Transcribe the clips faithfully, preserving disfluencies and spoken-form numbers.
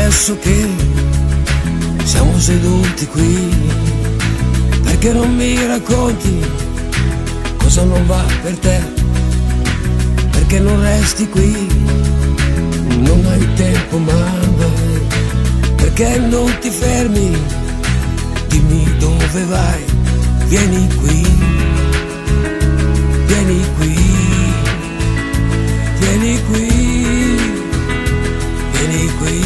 adesso che siamo seduti qui, perché non mi racconti cosa non va per te? Perché non resti qui? Non hai tempo mai, perché non ti fermi? Dimmi dove vai, vieni qui, vieni qui, vieni qui, vieni qui.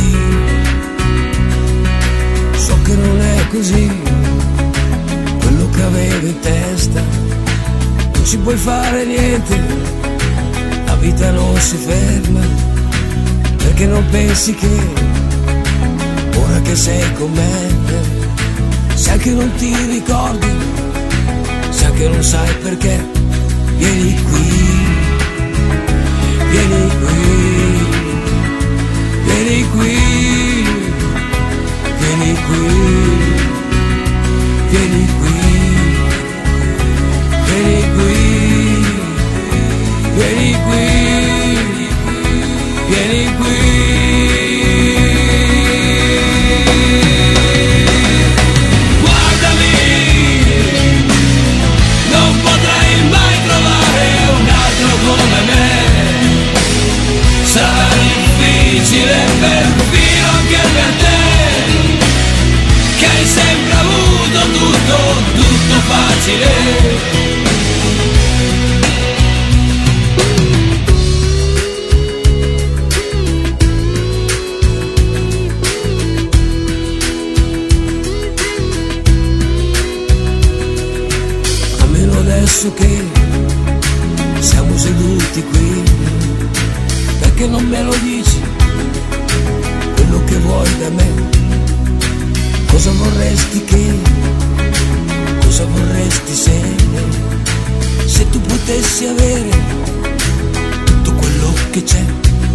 So che non è così quello che avevo in testa, non ci puoi fare niente, la vita non si ferma, perché non pensi che ora che sei con me, sai che non ti ricordi, sai che non sai perché, vieni qui, vieni qui, vieni qui, vieni qui, vieni qui, vieni qui, vieni qui, vieni qui. Perfino anche per te, che hai sempre avuto tutto, tutto facile. Almeno adesso che siamo seduti qui, perché non me lo dici quello che vuoi da me? Cosa vorresti che, cosa vorresti se, se tu potessi avere tutto quello che c'è?